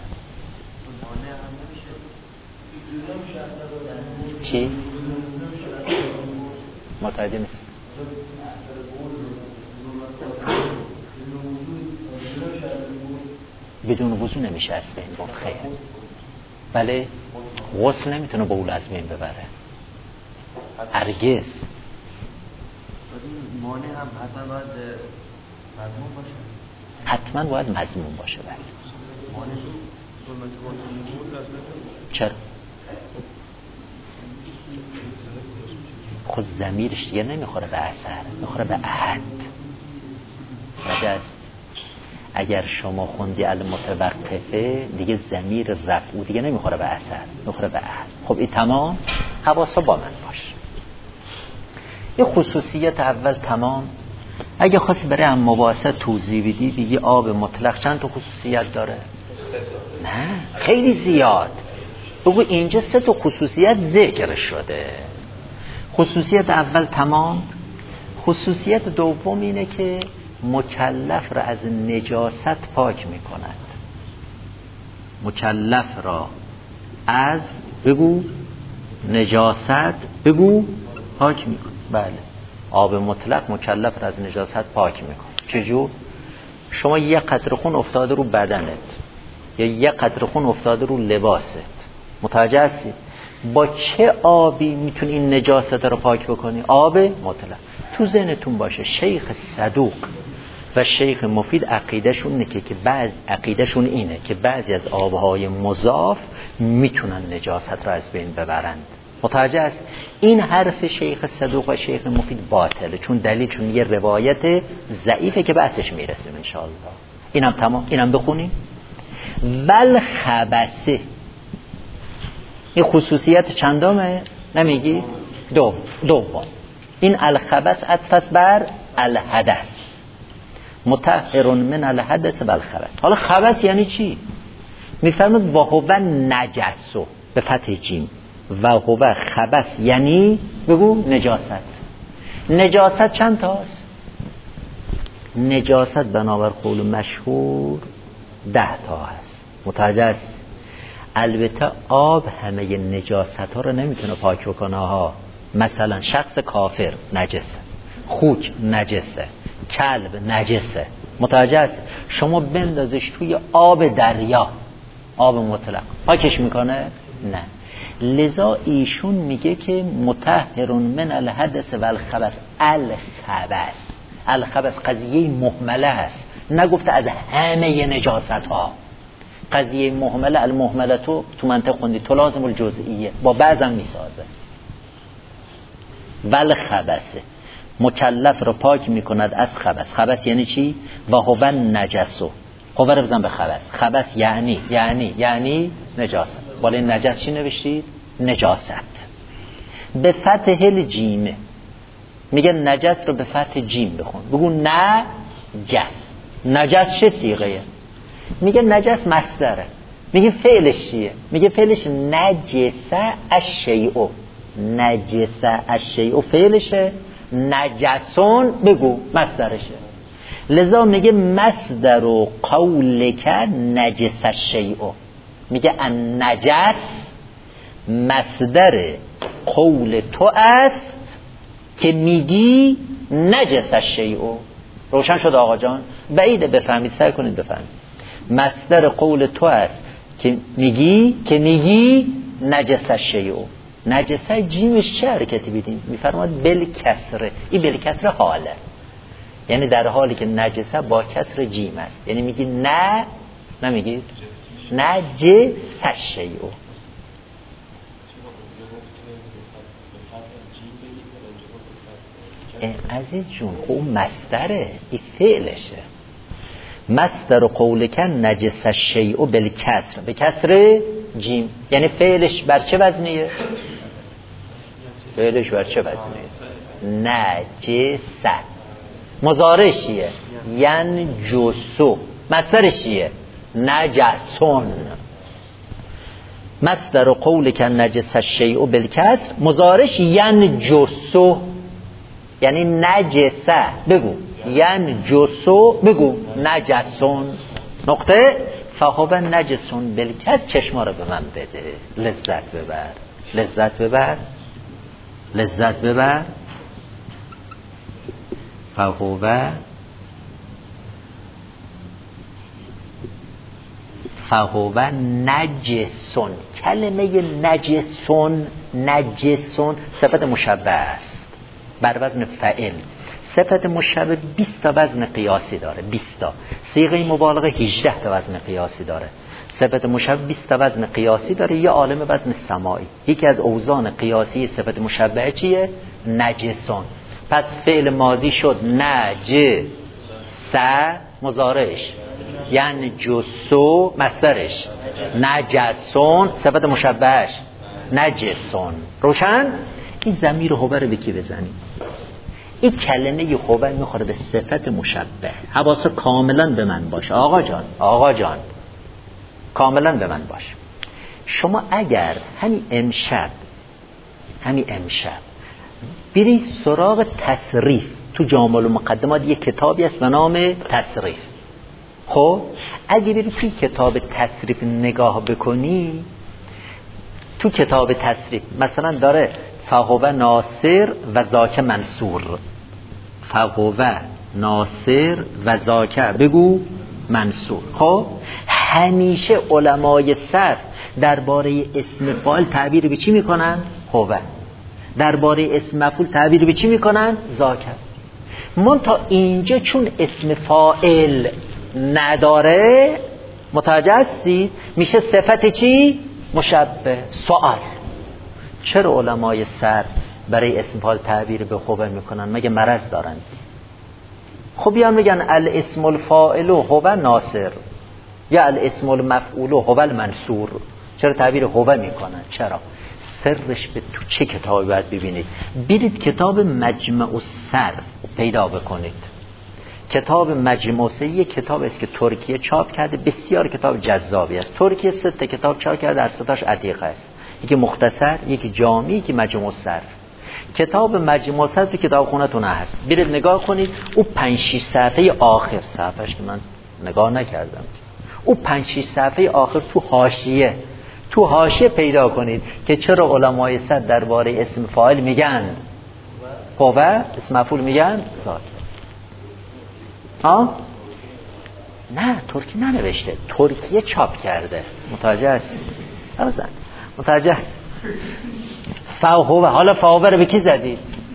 چی؟ متوجه نیست. بدون وضو نمیشه از بین برد. خیر، بله غسل نمیتونه بول از بین ببره هرگز. مانع هم حتما باید مضمون باشه. بله چرا؟ خود ضمیرش دیگه نمیخوره به اثر، میخوره به احد. اگر شما خوندی المتوقفه دیگه ضمیر رفعو دیگه نمیخوره به اثر، میخوره به احد. خب این تمام، حواسا با من باش. یه خصوصیت اول تمام. اگه خواستی برای هم مباحثه توضیح بدی بگی آب مطلق چند تا خصوصیت داره؟ نه خیلی زیاد. بگو اینجا 3 تا خصوصیت ذکر شده. خصوصیت اول تمام. خصوصیت دوم اینه که مکلف را از نجاست پاک میکند. مکلف را از بگو نجاست بگو پاک میکند. بله آب مطلق مکلف را از نجاست پاک میکند. چجور؟ شما یک قطره خون افتاده رو بدنت یا یک قطره خون افتاده رو لباست، متوجه هستی؟ با چه آبی میتونی این نجاست رو پاک بکنی؟ آب مطلق. تو ذهنتون باشه شیخ صدوق و شیخ مفید عقیدهشون اینه که بعضی از آبهای مضاف میتونن نجاست رو از بین ببرند. متوجه است؟ این حرف شیخ صدوق و شیخ مفید باطله، چون یه روایت ضعیفه که بحثش میرسیم انشاءالله. اینم تمام. اینم بخونیم. بل خبسه، این خصوصیت چندمه؟ نمیگی؟ دوم. این الخبس عطف بر الحدث، مطهر من الحدث بالخبث. حالا خبث یعنی چی؟ میفرماد و هو نجسو به فتح جیم، و هو خبث یعنی بگو نجاست چند تاست؟ نجاست بنابر قول مشهور 10 تا هست. متوجه است؟ البته آب همه نجاست ها رو نمیتونه پاک بکنه ها. مثلا شخص کافر نجسه، خوک نجسه، کلب نجسه. متوجه است؟ شما بندازش توی آب دریا، آب مطلق، پاکش میکنه؟ نه. لذا ایشون میگه که مطهر من الحدث والخبث. الخبث قضیه مهمله است، نگفته از همه نجاست ها. قضیه مهمله، المهمله تو منطق خوندی، تو لازم الجزئیه، با بعضم میسازه. والخبث مکلف رو پاک میکند از خبث. خبث یعنی چی؟ و هو نجسو. هو رو بزن به خبث. خبث یعنی نجاست. بالای نجس چی نوشتید؟ نجاست. به فتح الجیم میگه نجس رو به فتح جیم بخون. بگو نجس. نجس چه صیغه؟ میگه نجس مصدره. میگه فعلش چیه؟ میگه فعلش نجس الشیء. نجس الشیء فعلشه، نجسون بگو مصدرشه. لذا میگه مصدر و قولک نجس الشیء. میگه ان نجس مصدر قول تو است که میگی نجس الشیء. روشن شد آقا جان؟ بعیده بفهمید، سعی کنید بفهمید. مصدر قول تو است که میگی نجس الشیء. نجسه جیمش چه حرکتی بیدیم؟ میفرماد بالکسره. این بالکسره حاله، یعنی در حالی که نجسه با کسر جیم است. یعنی میگی نه، نمیگید نجس الشیء. عزیز جون اون مصدره، این فعلشه. مصدر قولک نجس الشیء بالکسر، به کسر جیم. یعنی فعلش بر چه وزنیه؟ فعلش بر چه وزنیه؟ نجسه. مضارعش چیه؟ ینجسو. مصدرش چیه؟ نجسون. مصدر قولک نجس الشیء بالکسر، مضارعش ینجسو، یعنی نجسه بگو، ینجسو بگو نجسون. نقطه. فهو نجسون بالکسر. چشما رو به من بده، لذت ببر، لذت ببر، لذت ببر. فهو نجسون. کلمه نجسون صفت مشبه است بر وزن فعل. صفت مشبه 20 تا وزن قیاسی داره، 20 تا. صیغه مبالغه 18 تا وزن قیاسی داره. صفت مشبه 20 تا وزن قیاسی داره، یه عالم وزن سماعی. یکی از اوزان قیاسی صفت مشبه چیه؟ نجسون. پس فعل ماضی شد نجس، مضارعش ینجسو، مصدرش نجسون، صفت مشبهش نجسون. روشن؟ این ضمیر هو رو به کی بزنیم؟ این کلمه هو میخوره به صفت مشبه. حواس کاملا به من باشه آقا جان، آقا جان کاملا به من باشه. شما اگر همین امشب بری سراغ تصریف، تو جامع المقدمات یک کتابی است به نام تصریف. خب اگه بری توی کتاب تصریف نگاه بکنی، تو کتاب تصریف مثلا داره فهو ناصر و ذاک منصور. فهو ناصر و ذاک بگو منصور. خب همیشه علمای صرف درباره اسم فاعل تعبیر به چی میکنن؟ هو. درباره اسم مفعول تعبیر به چی میکنن؟ ذاک. من تا اینجا چون اسم فاعل نداره، متوجه هستید؟ میشه صفت چی؟ مشبه. سوال: چرا علمای صرف برای اسم فاعل تعبیر به هو میکنن؟ مگه مرض دارن؟ خب بیان میگن الاسم الفاعل هو ناصر یا الاسم المفعول هو المنصور. چرا تعبیر هو میکنن؟ چرا؟ سرش به تو چه کتابی باید ببینید؟ برید کتاب مجمع الصرف پیدا بکنید. کتاب مجمع الصرف یک کتاب است که ترکیه چاپ کرده، بسیار کتاب جذابی است. ترکیه 3 کتاب چاپ کرده، در 3 تاش عتیقه است. یکی مختصر، یکی جامع، یکی مجمع الصرف. کتاب مجمع الصرف تو کتابخونه‌تون هست، برید نگاه کنید. او 5-6 صفحه آخر، صفحه‌اش که من نگاه نکردم، او 5-6 صفحه آخر تو حاشیه پیدا کنید که چرا علمای صرف درباره اسم فاعل میگن هو، اسم مفعول میگن ذات. نه ترکی ننوشته، ترکیه چاپ کرده. متوجه است؟ متوجه است؟ فهو. حالا فهو رو به کی زدید؟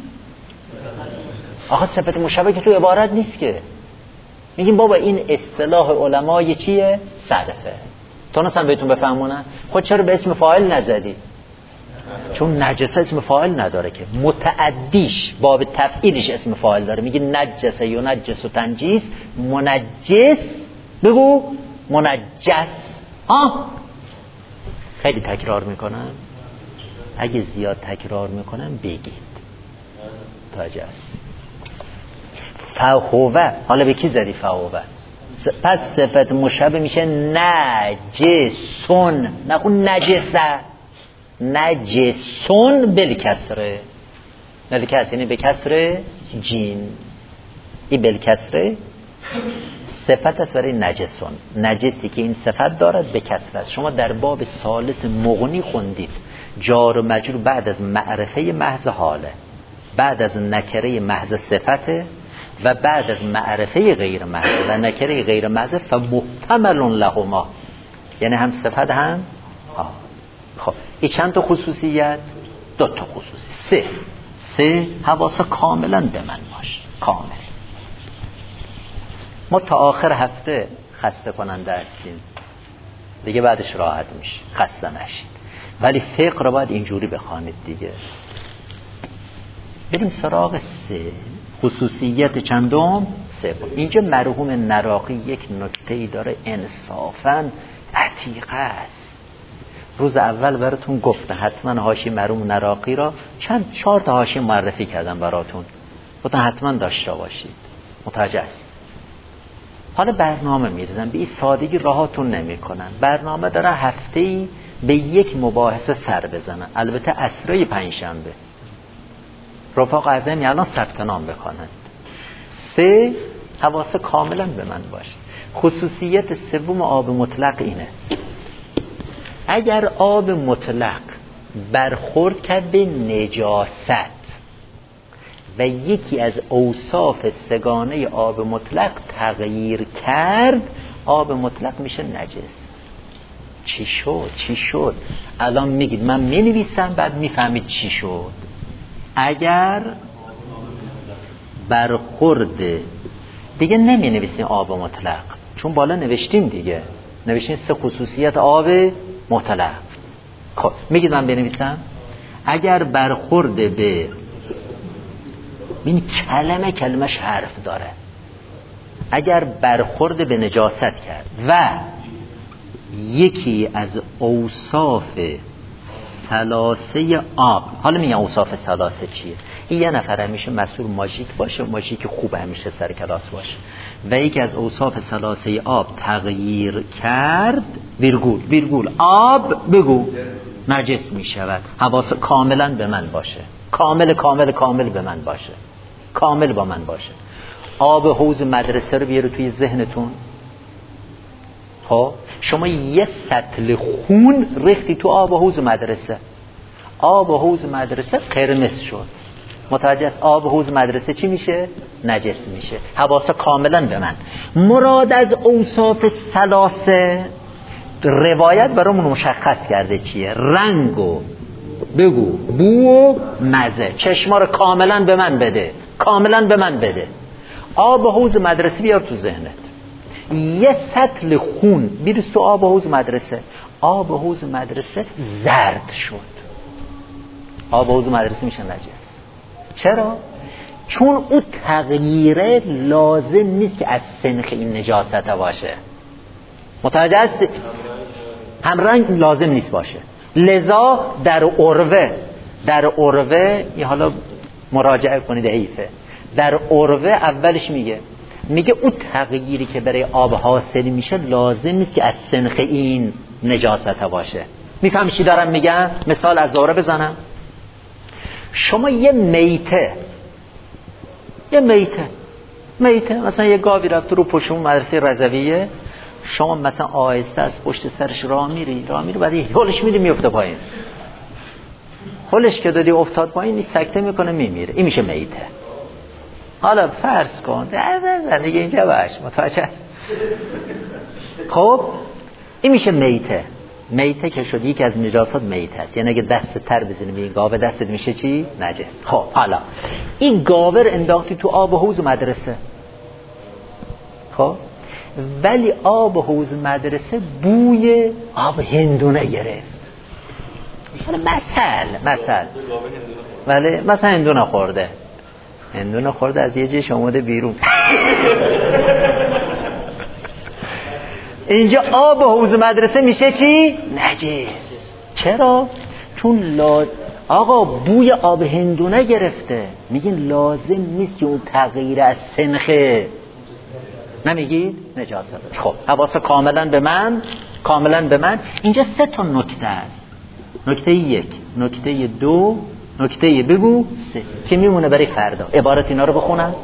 آخه صفت مشبه که تو عبارت نیست که. میگیم بابا این اصطلاح علمای چیه؟ صرفه. تونستم بهتون بفهمونن؟ خود چرا به اسم فاعل نزدید؟ چون نجسه اسم فاعل نداره که. متعدیش باب تفعیلش اسم فاعل داره. میگه نجسه یا نجس و تنجیس، منجس بگو منجس. خیلی تکرار میکنم، اگه زیاد تکرار میکنم بگید توجه است. فهوه، حالا به کی زدی فهوه؟ پس صفت مشابه میشه نجسون، نخون نجسه، نجسون بالکسره، بالکسر یعنی به کسر جیم، این بالکسره صفت است برای نجسون، نجسی که این صفت دارد به کسر است. شما در باب ثالث مغنی خوندید جار و مجرور بعد از معرفه محض حاله، بعد از نکره محض صفته و بعد از معرفه غیر محض و نکره غیر محض فمحتمل لهما، یعنی هم صفت هم خب این چند تا خصوصیت؟ 2 تا خصوصی. 3 حواس کاملا به من باش، کامل. ما تا آخر هفته خسته کننده هستیم دیگه، بعدش راحت میشه، خسته نشید. ولی فقه رو باید اینجوری بخوانید دیگه. بریم سراغ 3 خصوصیت چندم؟ 3. اینجا مرحوم نراقی یک نکته‌ای داره انصافاً عتیقه است. روز اول براتون گفتم حتما حاشیه مرحوم نراقی را 4 تا حاشیه معرفی کردم براتون، گفتم حتما داشته باشید، متوجه است. حالا برنامه می‌ریزم، به این سادگی راهاتون نمی‌کنن. برنامه داره هفته‌ای به یک مباحثه سر بزنن، البته عصرای پنجشنبه. رفاق اعظمی الان ثبت نام بکنند. 3 حواس کاملا به من باشه. خصوصیت سوم آب مطلق اینه، اگر آب مطلق برخورد کرد به نجاست و یکی از اوصاف سگانه آب مطلق تغییر کرد، آب مطلق میشه نجس. چی شد؟ الان میگید، من مینویسم بعد میفهمید چی شد. اگر برخورد، دیگه نمی نویسیم آب مطلق، چون بالا نوشتیم دیگه، نوشتیم 3 خصوصیت آب مطلق. خب میگید من بنویسم اگر برخورد به، این کلمش حرف داره، اگر برخورد به نجاست کرد و یکی از اوصاف ثلاثه آب، حالا میگم اوصاف ثلاثه چیه؟ این یه نفر همیشه مسئول ماژیک باشه، ماژیک خوب همیشه سر کلاس باشه، و یکی از اوصاف ثلاثه آب تغییر کرد ویرگول آب بگو نجس می شود. حواس کاملا به من باشه، کامل به من باشه، کامل با من باشه. آب حوض مدرسه رو بیاره توی ذهنتون. خب شما یه سطل خون ریختی تو آب حوض مدرسه، آب حوض مدرسه قرمز شد، متوجه است؟ آب حوض مدرسه چی میشه؟ نجس میشه. حواس کاملا به من. مراد از اوصاف ثلاثه روایت برامون مشخص کرده چیه؟ رنگ و بگو، بو و مزه. چشما رو کاملا به من بده، کاملا به من بده. آب حوض مدرسه بیار تو ذهنت، یه سطل خون بیرست تو آب حوض مدرسه، آب حوض مدرسه زرد شد، آب حوض مدرسه میشه نجس. چرا؟ چون اون تغییره لازم نیست که از سنخ این نجاست باشه، متوجه هستی؟ هم رنگ لازم نیست باشه. لذا در عروه یه حالا مراجعه کنید حیفه، در عروه اولش میگه اون تغییری که برای آب حاصل میشه لازم نیست که از سنخ این نجاست باشه. میفهم چی دارم میگم؟ مثال از دوره بزنم. شما یه میته مثلا یه گاوی رفت رو پشت مدرسه رضویه، شما مثلا آهسته از پشت سرش راه میری بعد هولش میدی میفته پایین، هولش که دادی افتاد پایین، سکته میکنه میمیره، این میشه میته. حالا فرض کن دیگه اینجا باش، متوجه است؟ خب این میشه میته که شد یکی از نجاسات میته است، یعنی اگه دست تر بزنی به این گاوه دستت میشه چی؟ نجس. خب حالا این گاوه رو انداختی تو آب حوض مدرسه، خب ولی آب حوض مدرسه بوی آب هندونه گرفت. مثل ولی مثلا هندونه خورده از یه جیش اومده بیرون. اینجا آب حوض مدرسه میشه چی؟ نجس. چرا؟ چون آقا بوی آب هندونه گرفته، میگین لازم نیست که اون تغییر از سنخه، نمیگید؟ نجاست. خب حواس کاملا به من. اینجا 3 تا نکته است. نکته 1، نکته 2، نکته بگو 3 که میمونه برای فردا. عبارت اینا رو بخونم.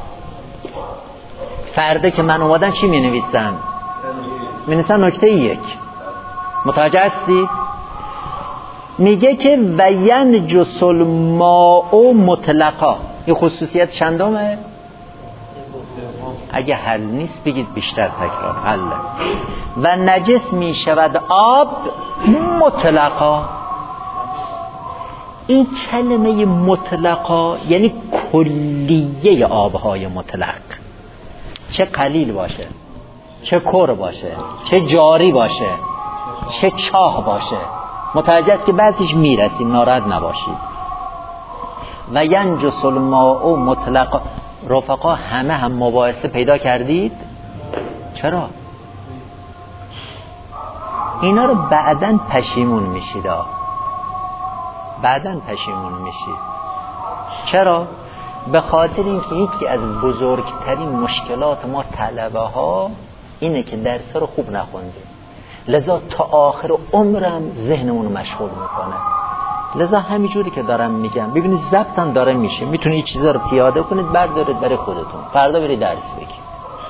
فردا که من اومدن چی می نویسم؟ می نویسم نکته 1. متوجه هستی؟ میگه که و ینجس الماء مطلقا. این خصوصیت چندمه؟ اگه حل نیست بگید بیشتر تکرار. حل. و نجس می شود آب مطلقا. این کلمه مطلقا یعنی کلیه آبهای مطلق، چه قلیل باشه، چه کر باشه، چه جاری باشه، چه چاه باشه. متوجه است که بعضیش میرسیم، ناراحت نباشید. و ینجس الماء مطلقا. رفقا هم مباحثه پیدا کردید؟ چرا؟ اینا رو بعداً پشیمون میشید. چرا؟ به خاطر اینکه یکی از بزرگترین مشکلات ما طلبه ها اینه که درس رو خوب نخوندیم، لذا تا آخر عمرم ذهنمون مشغول میکنه. لذا همینجوری که دارم میگم، ببینید ضبطم داره میشه، میتونید این چیزا رو پیاده کنید بردارید برای خودتون، فردا برید درس بگید.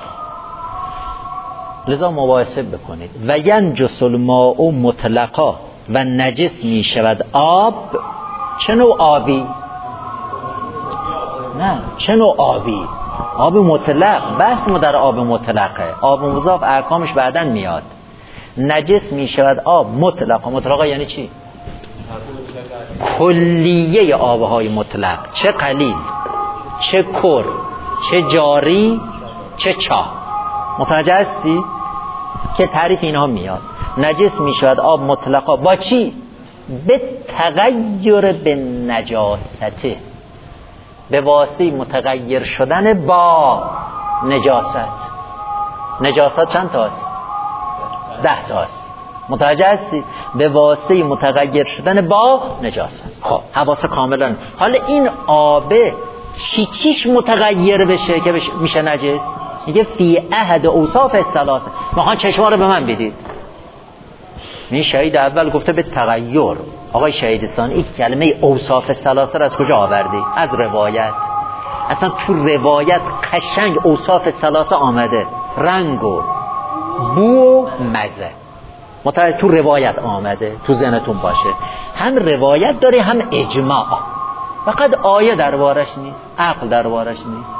لذا مباحثه بکنید. و ینجس الماء مطلقا و نجس میشود آب. چه نوع آبی؟ نه، چه نوع آبی؟ آب مطلق. بحث ما در آب مطلقه. آب مضاف احکامش بعدن میاد. نجس میشود آب مطلقا. مطلقا یعنی چی؟ کلیه آبهای مطلق، چه قلیل، چه کر، چه جاری، چه چاه. متوجه هستی؟ که تعریف اینها میاد. نجس میشود آب مطلقا با چی؟ به تغییر به نجاسته، به واسطه متغیر شدن با نجاست. نجاست چند تاست؟ 10 تاست. متوجه هستی؟ به واسطه متغیر شدن با نجاست. خب حواس کاملا. حالا این آبه چیش متغیر بشه که میشه نجس؟ میگه فی احد اوصاف الثلاثه. میخوان چشما رو به من بدید. این شهید اول گفته به تغییر. آقای شهید ثانی این کلمه اوصاف الثلاثه رو از کجا آوردی؟ از روایت. اصلا تو روایت قشنگ اوصاف الثلاثه آمده، رنگ و بو و مزه. متوجه؟ تو روایت آمده، تو ذهنتون باشه. هم روایت داره هم اجماع. فقط آیه دربارش نیست، عقل دربارش نیست.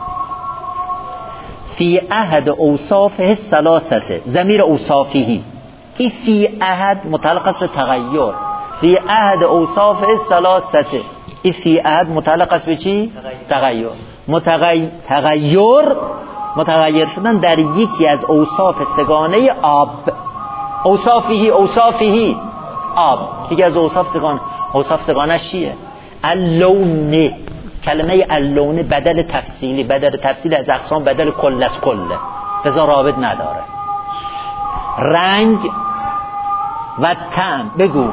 فی احد اوصافه الثلاثه. ضمیر اوصافی این فی احد متعلق است به تغییر. فی احد اوصافه الثلاثه. این فی احد متعلق است به چی؟ تغییر. متغیر شدن در یکی از اوصاف سگانه آب. اوصافی آب. یکی از اوصاف سگانه. اوصاف سگانه چیه؟ اللون. کلمه اللون بدل تفصیلی از اقسام، بدل کل از کله، لذا رابط نداره. رنگ و طعم بگو،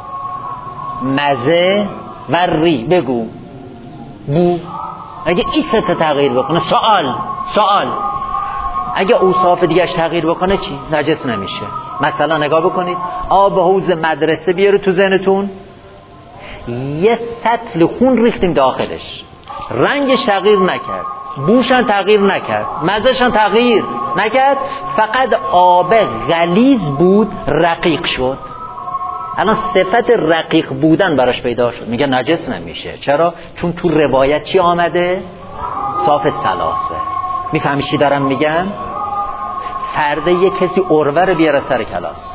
مزه و ری بگو، بو. اگه این سه تا تغییر بکنه، سوال اگه اوصاف دیگهش تغییر بکنه چی؟ نجس نمیشه. مثلا نگاه بکنید، آب حوض مدرسه بیاره تو ذهنتون، یه سطل خون ریختیم داخلش، رنگش تغییر نکرد، بوشن تغییر نکرد، مزهشن تغییر نکرد، فقط آب غلیظ بود، رقیق شد. الان صفت رقیق بودن براش پیدا شد، میگه نجس نمیشه. چرا؟ چون تو روایت چی آمده؟ صاف ثلاثه. میفهمی چی دارم میگم؟ فرده یک کسی عروه رو بیاره سر کلاس،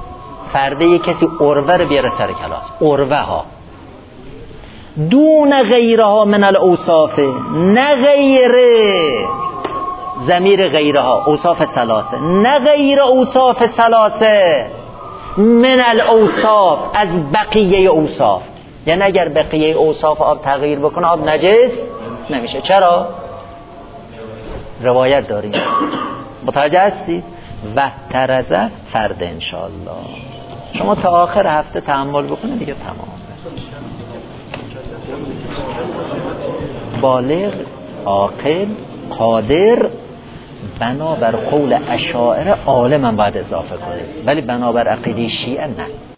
عروه ها دون غیرها من الاوصاف، نه غیره، ضمیر غیرها اوصاف ثلاثه، نه غیر اوصاف ثلاثه من الاوصاف، از بقیه اوصاف. یعنی اگر بقیه اوصاف آب تغییر بکنه آب نجس نمیشه. چرا؟ روایت داریم. متوجه هستی؟ و ترزه فرد انشاءالله. شما تا آخر هفته تحمل بکنه دیگه تمام. بالغ، عاقل، قادر، بنابر قول اشاعره عالم هم باید اضافه کنه، ولی بنابر عقیده شیعه نه.